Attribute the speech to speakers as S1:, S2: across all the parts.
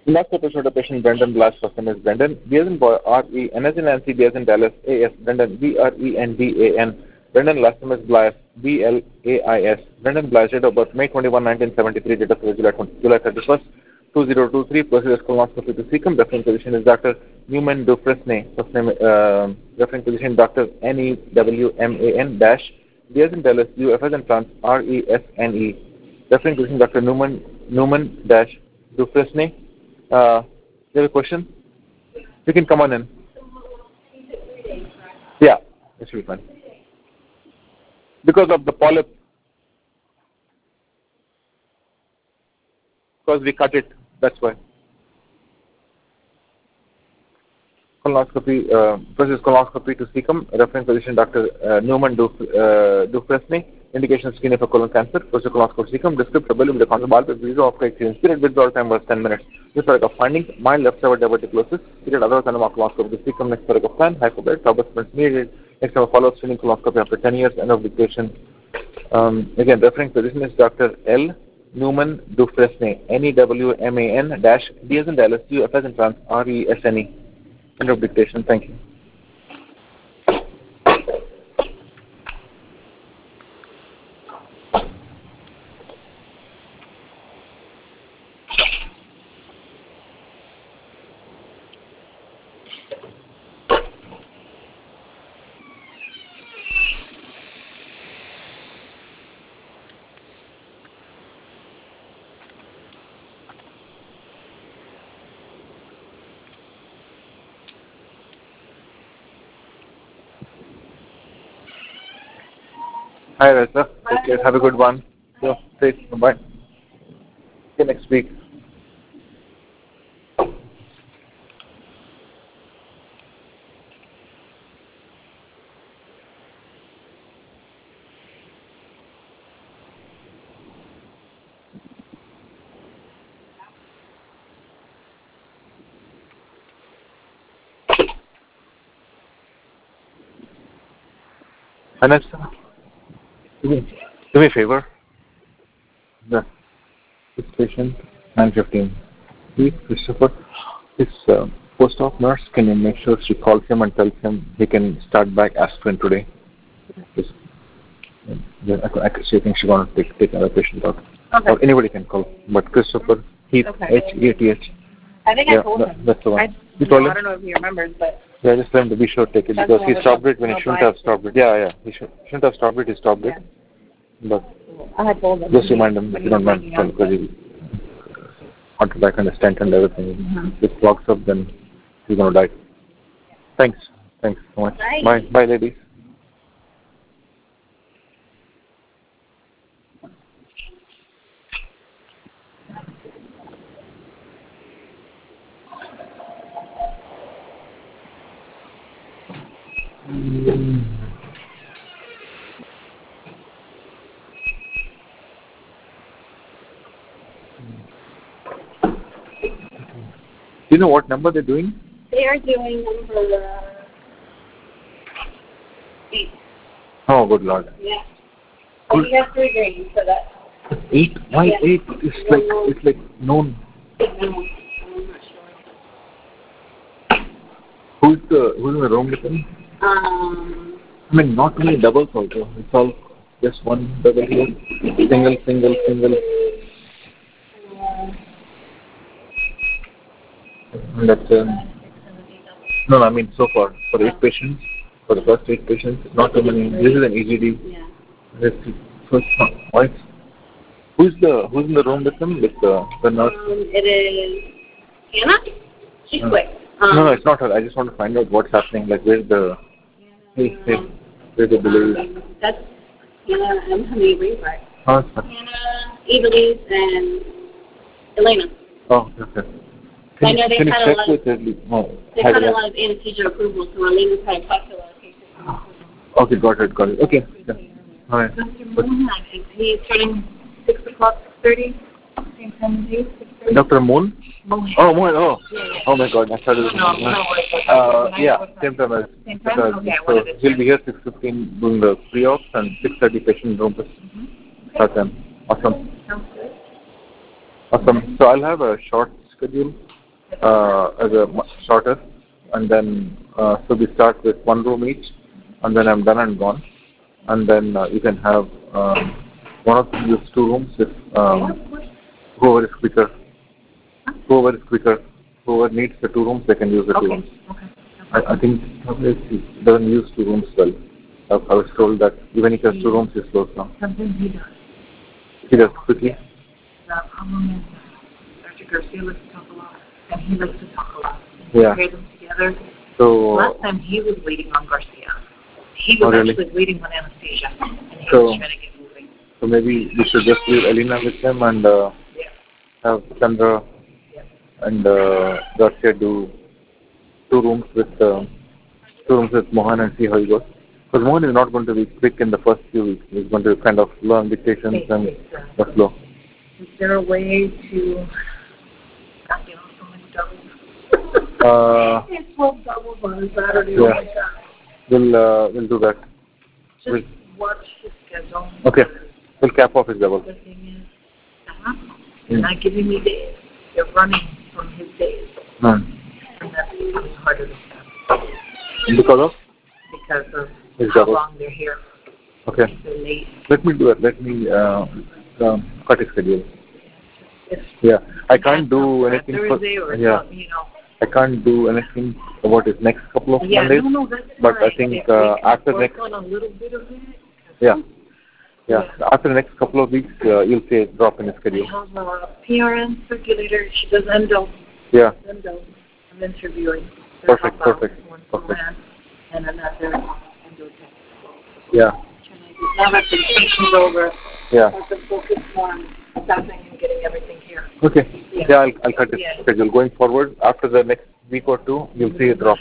S1: Last episode of patient Brendan Blash, first name is Brendan. B as in boy, R-E, N as in Nancy, B as in Dallas, A-S, Brendan, B-R-E-N-D-A-N. Brendan, last name is Blash, B-L-A-I-S. Brendan Blash, date of birth, May 21, 1973, date of birth, July 31st, 2023. Procedure colonoscopy to cecum. Referring physician is Dr. Newman Dufresne. First name, referring physician Dr. N-E-W-M-A-N, dash, B as in Dallas, U-F as in France, R-E-S-N-E. Referring physician Dr. Newman, dash, Dufresne. You have a question? You can come on in. Yeah, it should be fine. Because of the polyp. Because we cut it, that's why. Colonoscopy, process colonoscopy to cecum. Referring physician Dr. Newman Dufresne. Indication skin for colon cancer. Process colonoscopy cecum. Descriptive with the concept of visa of experience. Period withdrawal time was 10 minutes. This of findings: mild left side diverticulosis. Period otherwise than colonoscopy to cecum. Next of plan. Hypobaric. Tuberculosis needed. Next of follow-up screening colonoscopy after 10 years. End of dictation. Again, referring physician is Dr. L. Newman Dufresne. N-E-W-M-A-N dash D as in Dallas, U F as in France, R-E-S-N-E. End of dictation. Thank you. Hi, Reza. Take care. Have a good one. So, safe. Bye. See you next week. Anessa, do me a favor. This patient, 9:15. Please, Christopher, his post-op nurse, can you make sure she calls him and tells him he can start back aspirin today? I think she's going to take another patient out. Okay. Or anybody can call, but Christopher, Heath, okay. H-E-A-T-H.
S2: I think I told him.
S1: That's the one. You told him?
S2: I don't know if he remembers, but...
S1: Yeah, just tell him to be sure to take it because he stopped it when he shouldn't have stopped it. Yeah. He shouldn't have stopped it, he stopped it. But
S2: I told him.
S1: Just remind him if you don't mind because he want to back on the stent and everything. If it clogs up, then he's going to die. Thanks so much. Bye, ladies. Do you know what number they're doing?
S2: They are doing number 8.
S1: Oh, good Lord.
S2: Yeah. Well, you have 3 grains, so that...
S1: 8? Why 8? It's like known.
S2: I'm not sure.
S1: Who's in the room with him? I mean, not only doubles also. It's all just one double here. Single. And that's no, I mean so far for 8 patients, for the first 8 patients, not too many. This is an EGD.
S2: Yeah.
S1: Let's see. First one. Why? Who's in the room with them? With the nurse?
S2: It is Hannah. She's quick.
S1: No, it's not her. I just want to find out what's happening. Like where's the where's the delay?
S2: That's Hannah and Honey right?
S1: Oh, it's fine.
S2: Hannah, Evelise, and Elena.
S1: Oh, okay.
S2: I know they've had a lot of
S1: anesthesia
S2: approval, so Elena's had to talk to a lot of patients.
S1: Okay, got it. Okay. Yeah. All right.
S2: Dr. Moon, he's starting 6 o'clock, 6:30. Same time as you, 6:30.
S1: Dr. Moon?
S2: Moon.
S1: Oh, Moon. Oh. Oh my God. I started with yeah, same time as.
S2: Same time? Okay,
S1: so he'll be here 6:15 doing the pre-ops and 6:30 patient room. Start time. Awesome.
S2: Sounds good.
S1: Awesome. So I'll have a short schedule as a shorter, and then so we start with one room each, and then I'm done and gone, and then you can have one of these 2 rooms if whoever is quicker, whoever needs the 2 rooms, they can use the 2 rooms.
S2: Okay.
S1: I think he doesn't use 2 rooms well. I was told that even if he has 2 rooms, he slows down.
S2: Something he does.
S1: He does quickly.
S2: The problem is Dr. Garcia likes to talk a lot, and he likes to talk a lot.
S1: Yeah.
S2: Pair them together.
S1: So
S2: Last time he was waiting on Garcia. He was actually waiting on Anastasia, and he was trying to get moving.
S1: So maybe we should just leave Elena with him and have Chandra and Garcia do 2 rooms with Mohan and see how he goes. Because Mohan is not going to be quick in the first few weeks. He's going to kind of learn dictations and the flow.
S2: Is there a way to not get off so many doubles? It's 12 doubles on a Saturday.
S1: Yeah. We'll do that.
S2: Just watch his schedule.
S1: Okay. We'll cap off his double.
S2: The thing is, you're not giving me days. You're running from his days. And that's becoming harder to stop.
S1: Because of?
S2: Because of
S1: his
S2: how
S1: double.
S2: long they're here.
S1: Okay.
S2: They're late.
S1: Let me do it. Let me cut his schedule. Yeah. I can't do anything for... Yeah. I can't do anything about his next couple of Mondays.
S2: No, that's
S1: but
S2: fine.
S1: I think after next...
S2: on a little bit of it.
S1: Yeah. After the next couple of weeks, you'll see a drop in his schedule.
S2: I have a PRN circulator. She does endo.
S1: Yeah.
S2: Endo. I'm interviewing.
S1: Perfect.
S2: And another endo tech.
S1: Yeah.
S2: Now that the vacation's over,
S1: yeah.
S2: I can focus on stopping and getting everything here.
S1: Okay. Yeah, I'll cut his schedule. Going forward, after the next week or 2, you'll see a drop.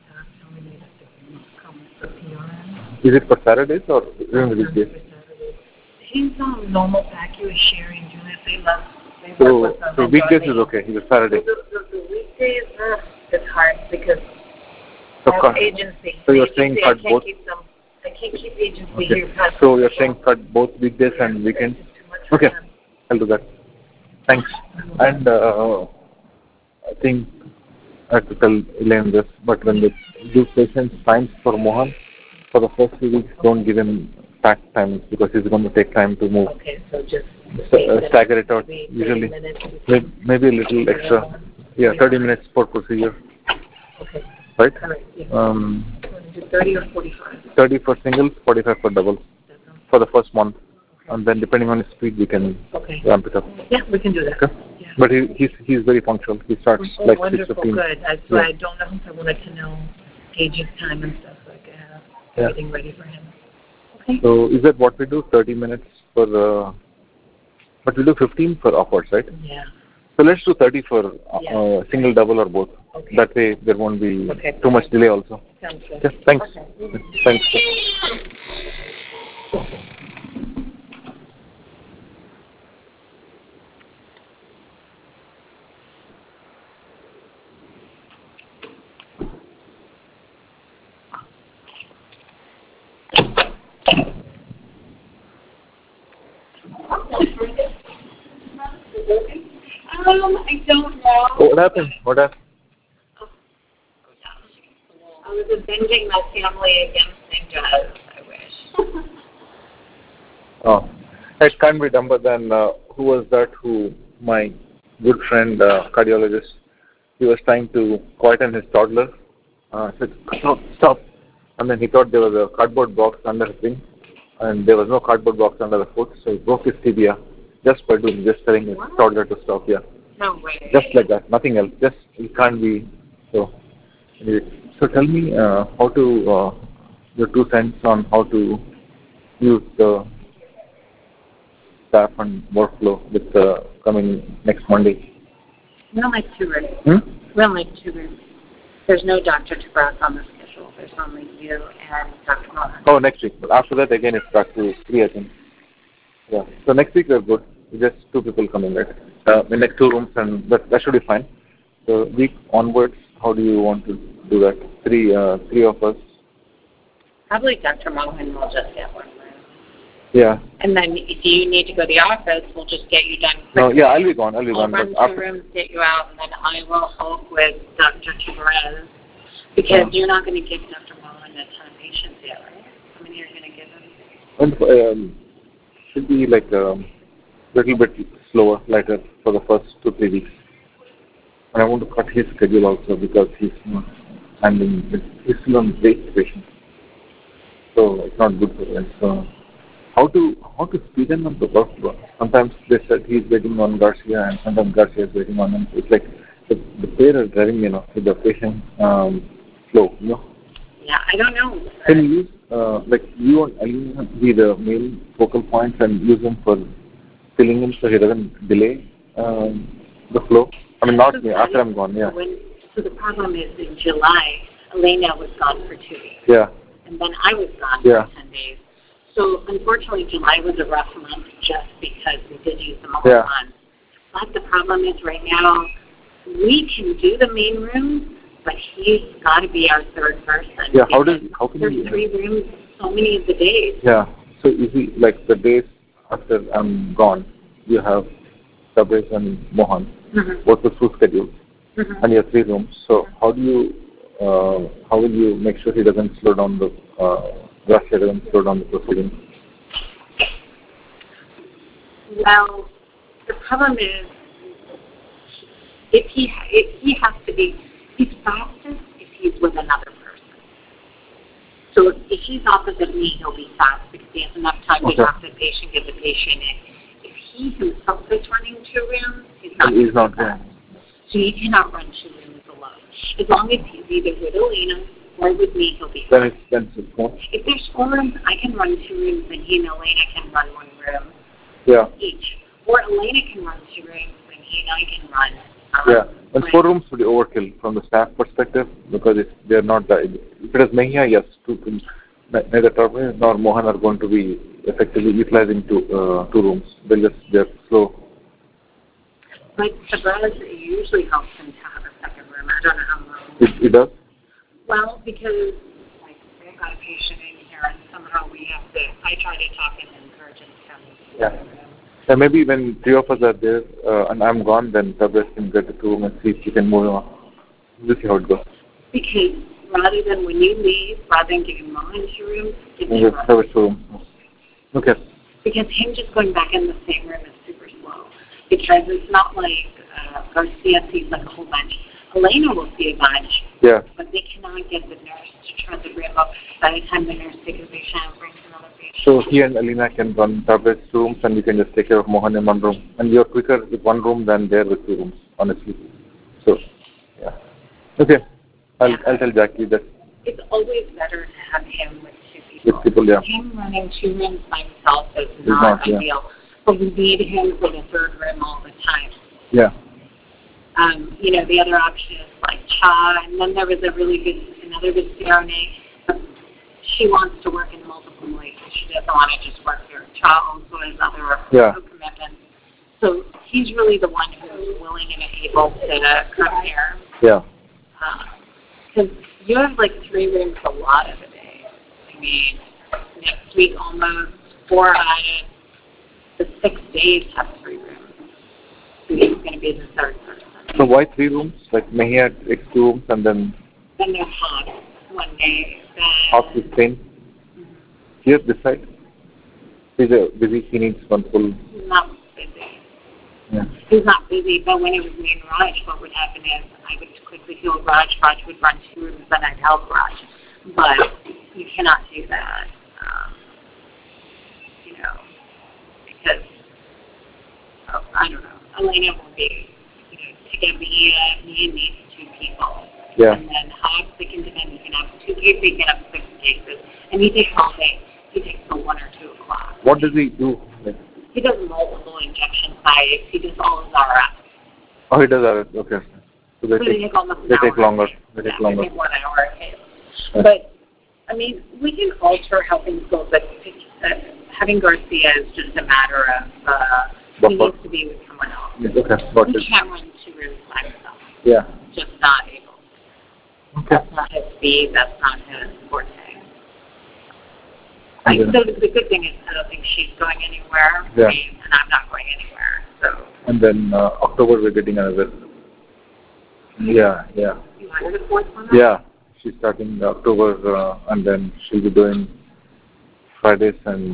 S1: Is it for Saturdays or during the weekdays?
S2: He's on normal pack. He was sharing units. They love.
S1: So weekdays is okay. He's a Saturday.
S2: The weekdays, it's hard because I have agency.
S1: So you're saying cut both?
S2: I can't keep agency here.
S1: So you're saying cut both weekdays and weekends? Okay. I'll do that. Thanks. And I think I have to tell Elaine this, but when they give patients times for Mohan, for the first few weeks, don't give him packed times because he's going to take time to move.
S2: Okay, so just
S1: stagger it out. Usually, maybe a little extra. Yeah, 30 minutes per procedure.
S2: Okay.
S1: Right?
S2: Yeah. 30 or 45?
S1: 30 for singles, 45 for doubles for the first month. And then depending on his speed, we can ramp it up.
S2: Yeah, we can do that.
S1: Okay.
S2: Yeah.
S1: But he's very punctual. He starts like 6:15.
S2: Good. That's why I don't know. I wanted to know Gage's time and stuff so I could have everything ready for him. Okay.
S1: So is that what we do? 30 minutes for but we do 15 for upwards, right?
S2: Yeah.
S1: So let's do 30 for single, double, or both.
S2: Okay.
S1: That way there won't be too much delay also.
S2: Sounds good.
S1: Yes, thanks.
S2: Okay.
S1: Thanks.
S2: I don't know.
S1: What happened?
S2: I was avenging my family against St. John's, I wish.
S1: Oh, it can't be done, but then who was that my good friend, cardiologist, he was trying to quieten his toddler. Said, stop. And then he thought there was a cardboard box under his wing, and there was no cardboard box under the foot, so he broke his tibia just by telling his toddler to stop. Yeah.
S2: No way.
S1: Just like that, nothing else. Just it can't be so. So tell me how to your 2 cents on how to use the staff and workflow with coming next Monday.
S2: We don't like 2 rooms. We don't like 2 rooms. There's no Dr. Tabrak on the schedule. There's only you and Dr. Mohan.
S1: Oh, next week. But after that, again, it's back to 3, I think. Yeah. So next week, we're good. Just 2 people coming, right? In next 2 rooms, and that should be fine. So week onwards, how do you want to do that? 3 of us.
S2: Probably Dr. Mohan will just get 1 room.
S1: Yeah.
S2: And then if you need to go to the office, we'll just get you done quickly.
S1: No, yeah, I'll be gone.
S2: I'll run two rooms, get you out, and then I will help with Dr. Tavares because you're not going to give Dr. Mullen a ton of patients yet, right? How many are you going to give him?
S1: And, should be like little bit slower, lighter for the first 2-3 weeks. And I want to cut his schedule also because he's not handling it. He's still on weight patient. So it's not good for him. So how to speed up the workflow? Sometimes they said he's waiting on Garcia and sometimes Garcia is waiting on him. So it's like the pair are driving, with the patient flow,
S2: Yeah, I don't know.
S1: Can you use, like you and Alina be the main focal points and use them for filling in so he doesn't delay the flow? I mean, not me, after I'm gone, yeah.
S2: So the problem is in July, Elena was gone for 2 weeks.
S1: Yeah.
S2: And then I was gone for 10 days. So unfortunately, July was a rough month just because we did use the whole month. But the problem is right now, we can do the main room, but he's got to be our third person.
S1: Yeah, how can
S2: there's
S1: you...
S2: 3 rooms so many of the days.
S1: Yeah, so is he, like the days after I'm gone, you have Tabriz and Mohan, both the full schedules, and you have 3 rooms. So how will you make sure he doesn't slow down the, Russia doesn't slow down the proceedings?
S2: Well, the problem is, if he has to be, he's fastest if he's with another person. So if he's opposite me, he'll be fast because he has enough time to talk to the patient, get the patient in. If he himself is running 2 rooms, he's not fast. So you cannot run 2 rooms alone. As long as he's either with Elena or with me, he'll be fast.
S1: Then it's expensive.
S2: If there's 4 rooms, I can run 2 rooms and he and Elena can run 1 room each. Or Elena can run 2 rooms and he and I can run.
S1: And 4 rooms would be overkill from the staff perspective because they're not if it is Mehia, yes, neither Tabriz nor Mohan are going to be effectively utilizing 2 rooms. They're slow.
S2: But Tabriz usually helps him to have a second room. I don't know how long.
S1: It does?
S2: Well, because they've got a patient in here and somehow I try to talk and encourage him to come to the room.
S1: And maybe when 3 of us are there and I'm gone, then Tabriz can get the 2 room and see if he can move on. We'll see how it goes.
S2: Because rather than when you leave, rather than giving Mohan 2 rooms, give him
S1: 2 rooms. Okay.
S2: Because him just going back in the same room is super slow. Because it's not like Garcia sees like a whole bunch. Elena will see a bunch.
S1: Yeah.
S2: But they cannot get the nurse to turn the room up by the time the nurse takes a patient and brings another patient.
S1: So he and Alina can run Tabriz 2 rooms and we can just take care of Mohan in 1 room. And you're quicker with 1 room than there with 2 rooms, honestly. So, yeah. Okay. I'll tell Jackie that.
S2: It's always better to have him with 2 people.
S1: With people, yeah.
S2: Him running 2 rooms by himself is not ideal. Yeah. But we need him for the 3rd room all the time.
S1: Yeah.
S2: The other option is like Cha, and then there was another good CRNA. She wants to work in multiple places. She doesn't want to just work here. Cha also has other commitments. So he's really the one who's willing and able to come here.
S1: Yeah.
S2: Because you have like 3 rooms a lot of a day. I mean, next week almost 4 out of the 6 days have 3 rooms. So he's going to be the 3rd person.
S1: So why 3 rooms? Like Mehia takes 2 rooms and then...
S2: Then there's Hawk one day.
S1: Hawk is Spain? Here, this side? He's busy, he needs 1 full...
S2: He's not busy.
S1: Yeah.
S2: He's not busy, but when it was me and Raj, what would happen is I would quickly heal Raj. Raj would run 2 rooms, then I'd help Raj. But you cannot do that, because, I don't know, Elena will be, to get Mehia needs 2 people.
S1: Yeah.
S2: And then Hawk, they can have 2 cases, they can have 6 cases. And he takes all day. He takes till 1 or 2 o'clock.
S1: What does he do?
S2: He does multiple injection sites. He does all his RX.
S1: Oh, he does RX. Okay. So they take longer. They take longer.
S2: They take 1 hour. But, I mean, we can alter how things go, but having Garcia is just a matter of he needs to be with someone else.
S1: Yes, okay.
S2: He can't run 2 rooms by himself.
S1: Yeah.
S2: Just not able. Okay. That's not his speed. That's not his forte. The good thing is I don't think she's going anywhere.
S1: Yeah.
S2: And I'm not going anywhere. So.
S1: And then October we're getting another. Yeah.
S2: You want the fourth one?
S1: Yeah. She's starting October, and then she'll be doing Fridays and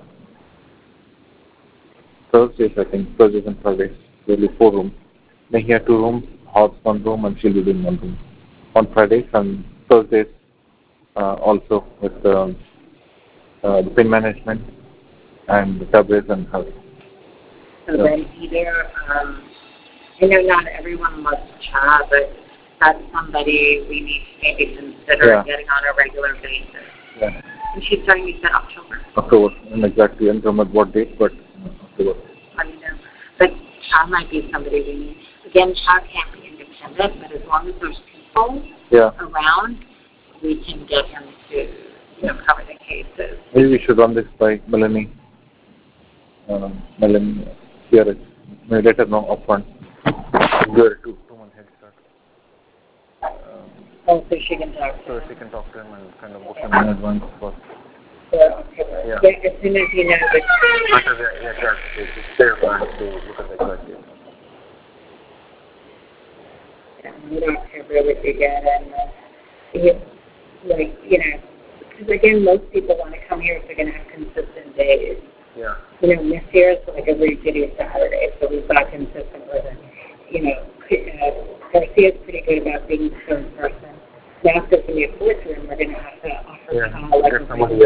S1: Thursdays, I think. Thursdays and Fridays. There'll be 4 rooms. Then he had 2 rooms, Hobbs 1 room, and she'll be doing 1 room. On Fridays and Thursdays, also with the pain management and the tablets and health.
S2: So then either, I know not everyone loves Cha, but that's somebody we need to maybe consider getting on a regular basis.
S1: Yeah.
S2: And she's starting, you said October?
S1: October, and exactly, I don't remember what date, but October.
S2: I mean, but Cha might be somebody we need. Again, Cha can't be independent, but as long as there's people around, we can get him to, cover the cases.
S1: Maybe we should run this by Melanie. Melanie, here, maybe let her know upfront. Give her 2 months head start.
S2: So she can talk.
S1: So she can talk to him and kind of book him in advance for.
S2: October. Yeah. As soon as you know the.
S1: It's there for us to look at the exact date.
S2: Mid-October would be good, and because again, most people want to come here if they're going to have consistent days.
S1: Yeah.
S2: This year is like every city Saturday, so we've got consistent with it. Garcia's pretty good about being the third person. Now, if there's going to be a 4th room, we're going to have to offer
S1: somebody,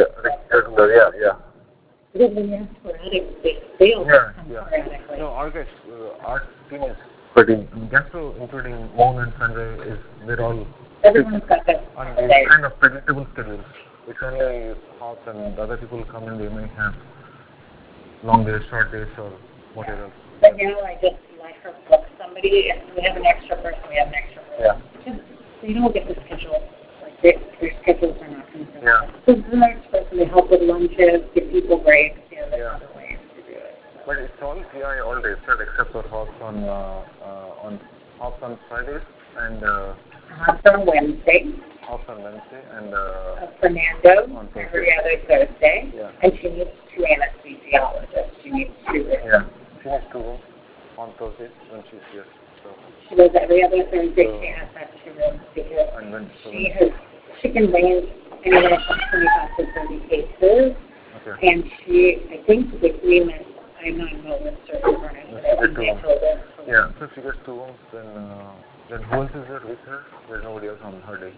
S2: Because when you have sporadic, they all come sporadically.
S1: No, our team is pretty, Gastro, including Moon and Sanjay, they're all...
S2: Everyone's got that.
S1: And it's kind of predictable schedules. It's only Hobbs and the other people come in, they may have long days, short days, or whatever.
S2: But now I just let her book somebody, and we have an extra person,
S1: Yeah.
S2: Because they don't get the schedule. Like, their schedules are not consistent.
S1: Yeah.
S2: So the next person, they help with lunches, give people breaks, there's other ways to do it. So.
S1: But it's all PI all days, right, except for Hobbs on Fridays and...
S2: Hobbs on Wednesday.
S1: Hobbs on Wednesday and...
S2: Fernando
S1: on
S2: every other Thursday.
S1: Yeah.
S2: And she needs 2 anesthesiologists. She needs 2 rooms.
S1: Yeah. She has 2 rooms on Thursdays when she's here. So.
S2: She does every other Thursday. She has to have 2 rooms because she can range anywhere from 25 to 30 cases.
S1: Okay.
S2: And I think the agreement, I'm not involved with Surgeon Furnace, but I think they told us.
S1: Yeah, so if she gets 2 rooms, then who else is there with her? There's nobody else on her day.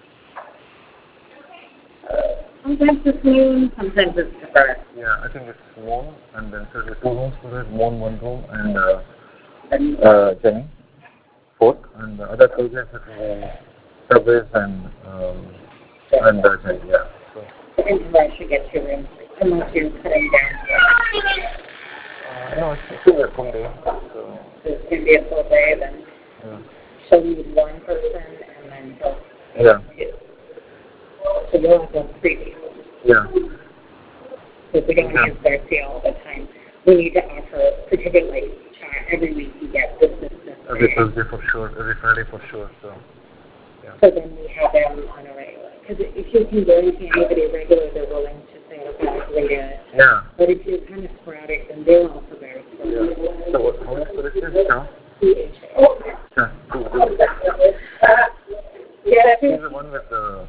S2: Sometimes it's Moon, sometimes it's her.
S1: Yeah, I think it's Moon, and then so there's 2 rooms for her, Moon 1 room, and Jenny, 4th, and the other Thursdays are Subways and Jenny, yeah. So.
S2: And I should get 2 rooms, unless you're putting down.
S1: No, it's still a full day. So
S2: it's going to be a full day, then she'll need 1 person, and then he'll...
S1: Yeah.
S2: So you'll have 3 people.
S1: Yeah.
S2: Because we don't use Garcia all the time. We need to offer, particularly every week you get this.
S1: Every Thursday for sure, every Friday for sure. So, yeah.
S2: So then we have them on a regular. Because if you can guarantee anybody regular, they're willing to say, okay, I'll wait it.
S1: Yeah.
S2: But if you're kind of sporadic, then they're also very sporadic.
S1: Yeah. So how much for this is now?
S2: CHA.
S1: Yeah. He's the one with the...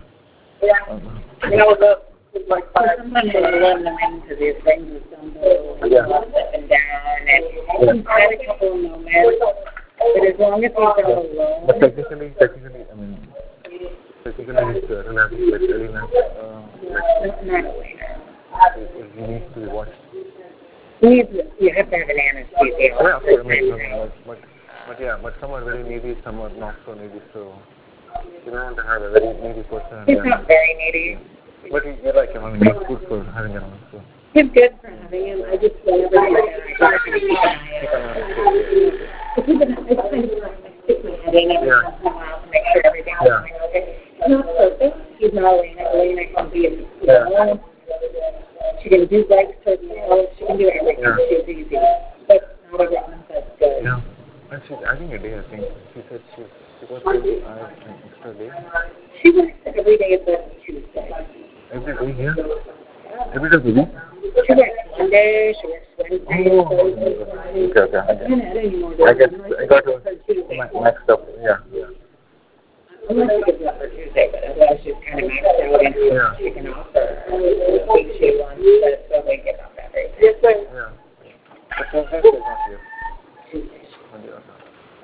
S2: Sometimes they run them into these things with Dumbo up and down, and he's had a couple of moments, but as long as he's not alone.
S1: But technically, I mean, he's relaxed with illness.
S2: Not a waiter.
S1: He needs to be watched.
S2: You have to have an anesthesiologist.
S1: Yeah, of course, but some are very needy, some are not so needy, so you don't want to have a very needy person.
S2: He's not very needy.
S1: But you like him, I mean, he's good for having him on, so.
S2: He's good for having him. I just whenever he's there, I gotta keep an eye out. I stick my head in every once in a while to make sure everything's going okay. He's not perfect. He's not Elena. Elena can be she can do legs to the she can do everything. She's easy. But not everyone's as good.
S1: Yeah. And she's adding a day, I think. She said she was going to add an extra day.
S2: She works every day but Tuesday.
S1: Every day here? Every day of the week?
S2: She works Monday, she works Wednesday, Thursday,
S1: Okay. I guess I got to mixed up. Yeah.
S2: Unless she gets up for Tuesday, but otherwise she's kind of maxed out and she can offer the week she wants, but so they get up every day. Yes, sir.
S1: Yeah. But Thursday is not here.
S2: Tuesday.
S1: Monday, okay.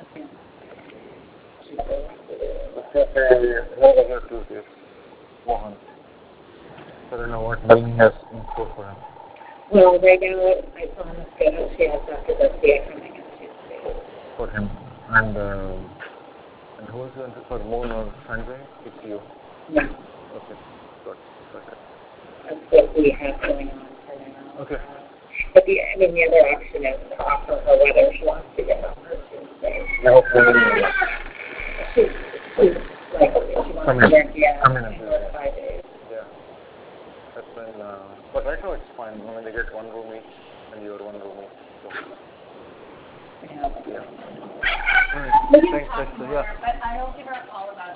S1: Tuesdays. Mohan. So I don't know what Nalini has in store for him.
S2: Well, right now, I saw on the schedule she has Dr. Garcia coming on Tuesday.
S1: For him. And who is going to for Moon or Sanjay? It's you.
S2: Yeah.
S1: Okay. Got it.
S2: That's what we have going on for now.
S1: Okay.
S2: But the other option is to offer her whether she wants to get on her Tuesday.
S1: I hope
S2: She's like, if she wants to work, 5 days.
S1: Yeah. That's when, but right now it's fine. I mean, they get one room each and you're one room each. So.
S2: Yeah.
S1: Alright. Thanks, Dexter. Yeah.
S3: But I'll give her a call about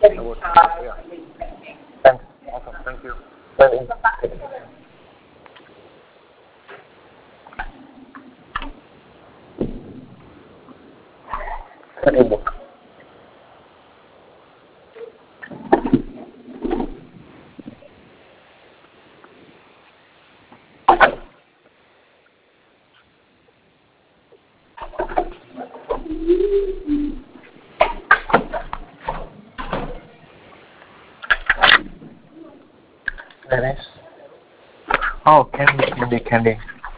S1: Thanks. Awesome. Thank you. Bye. Study book. Very nice. Oh, candy.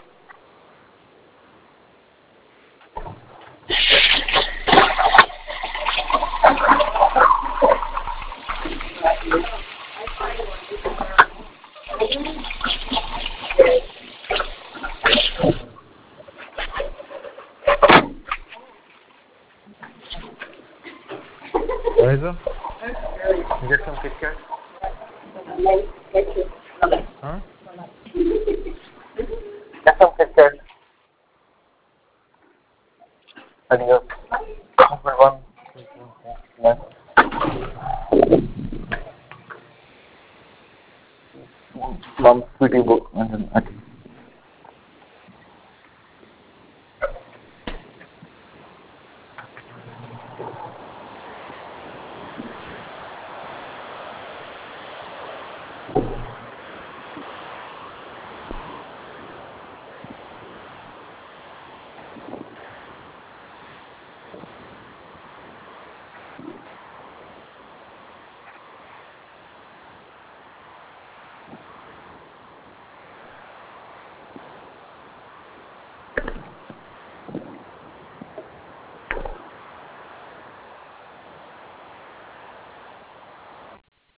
S1: Reza? You get some Kit Kat? Huh? Get some Kit Kat. Adios. Number one. Mom, sweetie book. And then Ati.